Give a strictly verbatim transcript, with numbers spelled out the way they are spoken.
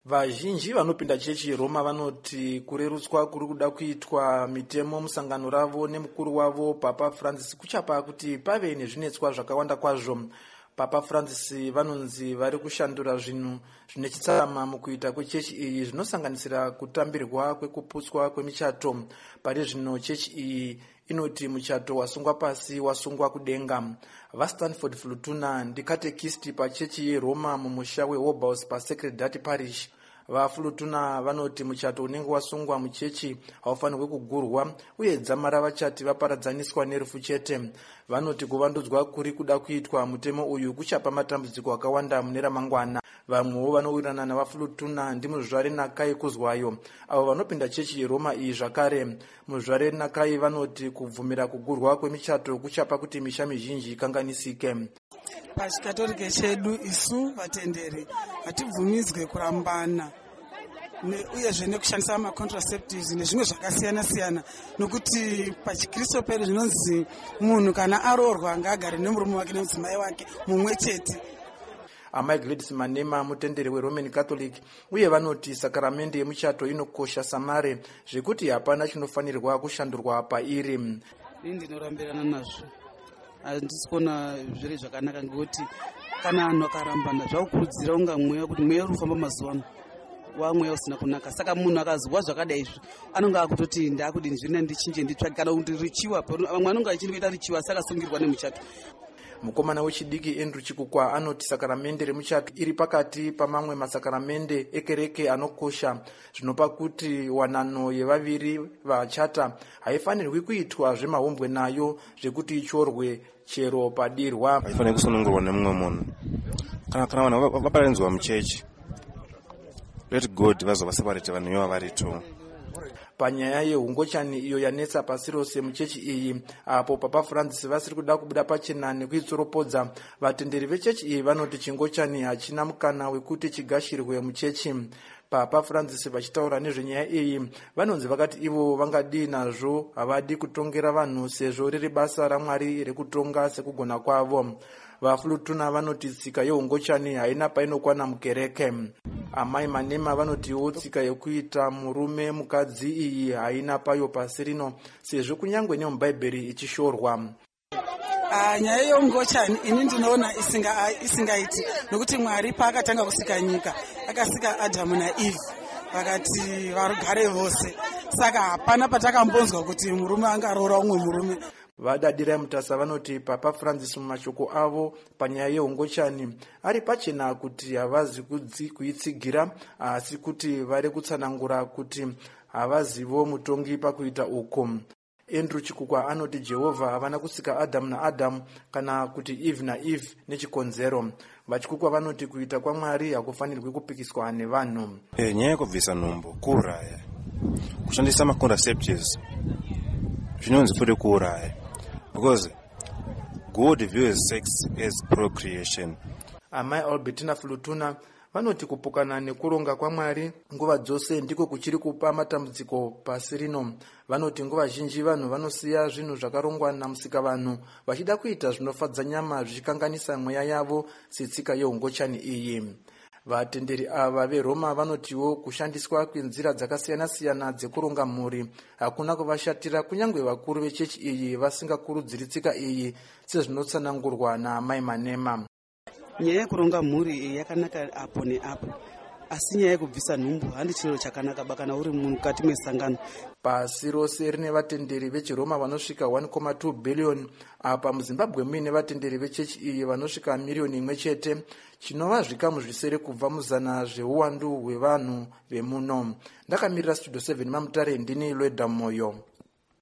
Vazhinji vanopinda chechi yeRoma vanoti kurerutswa kuri kuda kuitwa mitemo musangano ravo nemukuru wavo Papa Francis kuchapa kuti pave nezvinetswa zvakawanda kwazvo. Papa Francis vanonzi vari kushandura zvinhu zvine chitsama mukuita kwechechi iyi zvinosanganisira kutambirwa kwekuputswa kwemichato. Pari zvino chechi iyi inoti muchato wasungwa pasi wasungwa kudenga. VaStanford Flutuna ndikatekisti pachechi yeRoma mumusha weHobhouse paSacred Heart Parish. VaFlutuna vanoti muchato unenge wasungwa muchechi haufanirwi kugurwa uye dzamara vachati vaparadzaniswa nerufu chete. Vanoti kuvandudzwa kuri kuda kuitwa mutemo uyu kuchapa matambudziko akawanda mune ramangwana. Vamwewo vanowirirana navaFlutuna ndimuzvare Nakai kuzwayo avo vanopinda chechi yeRoma iyi zvakare. Muzvare Nakai vanoti kubvumira kugurwa kwemichato kuchapa kuti misha mizhinji ikanganisike. Pachikatolike chedu isu vatenderi hatibvumidzwe kurambana uyezve nekushandisa macontraceptives nezvimwe zvakasiyana siyana, nokuti pachikristu pedu zvinonzi munhu kana aroorwa ngaagare nemurume wake nemudzimai wake mumwe chete. Amai Gladys Manema mutenderi weRoman Catholic uye vanoti sakaramende yemuchato inokosha samare zvekuti hapana chinofanirwa kushandurwa pairi. Ini ndinorambirana nazvo, handisi kuona zviri zvakanaka ngekuti kana anhu akarambana zvakukurudzira unga mweya kuti mweya uri kufamba mazuva ano wamweya usina kunaka. Saka munhu akazwa zvakadai izvo anonga akutoti ndakudini zviri ndichinje nditsvage kana kuti richiwa. Vamwe anonga achinoita richiwa saka sungirwa nemuchato. Mukomana wechidiki Andrew Chikukwa anoti sakaramende remuchato iri pakati pamamwe masakaramende ekereke anokosha zvinopa kuti wanano yevaviri vachata haifanirwi kuitwa zvemahombwe nayo zvekuti ichorwe chero padirwa. Haifanirwi kusunungurwa nemumwe munhu. Kana kana vanhu vaparadzwa muchechi, let God vazovaseparate vanhu ivo varito. Panyaya yeungochani iyo yanetsa pasi rose muchechi iyi, apo Papa Francis vasiri kuda kubuda pachena nekuitsoropodza, vatenderi vechechi iyi vanoti chingochani hachina mukana wekuti chigashirwe muchechi. Papa Francis vachitaura nezvenyaya iyi vanonzi vakati ivo vangadii nazvo havadi kutongera vanhu sezvo riri basa raMwari rekutonga sekugona kwavo. VaFlutuna vanoti tsika yeungochani haina painokwana mukereke. Amai Manema vanotiwo tsika yekuita murume mukadzi iyi haina payo pasi rino sezvo kunyangwe nemubhaibheri ichishorwa. Uh, nyaya yeungochani ini ndinoona isingaiti isinga nokuti Mwari paakatanga kusika nyika akasika Adhamu naEve vakati varugare vose, saka hapana patakambonzwa kuti murume angaroora umwe murume. Vadadira mutasa vanoti Papa Francis mumashoko avo panyaya yeungochani ari pachena kuti havazi kuitsigira asi kuti vari kutsanangura kuti havazivo mutongi pakuita uko. Andrew Chikukwa anoti Jehovha havana kusika Adhamu naAdhamu kana kuti Eve naEve nechikonzero. Vachikukwa vanoti kuita kwaMwari hakufanirwi kupikiswa nevanhu. Eh, nyaya yekubvisa nhumbu kuuraya, kushandisa macontraceptives zvinonzi futi kuuraya, because God views sex as procreation. Amai Albertina Flutuna vanoti kupukana nekuronga kwaMwari nguva dzose ndiko kuchiri kupa matambudziko pasi rino. Vanoti nguva zhinji vanhu vanosiya zvinhu zvakarongwa namusika vanhu vachida kuita zvinofadza nyama zvichikanganisa mweya yavo setsika yeungochani iyi. Vatenderi ava veRoma vanotiwo kushandiswa kwenzira dzakasiyana siyana dzekuronga mhuri hakuna kuvashatira kunyange vakuru vechechi iyi vasingakurudziri tsika iyi sezvinotsanangurwa naamai Manema. Nyaya yekuronga mhuri yakanaka apo neapo, asi nyaya yekubvisa nhumbu handi chiro chakanaka bakana uri mukati mesangano. Pasi rose rine vatenderi vechiRoma vanosvika one point two billion, apa muZimbabwe muine vatenderi vechechi iyi vanosvika miriyoni imwe chete, chinova zvikamu zvisere kubva muzana zveuwandu hwevanhu vemuno. Ndakamirira Studio seven Mamutare, ndini Lweda Moyo.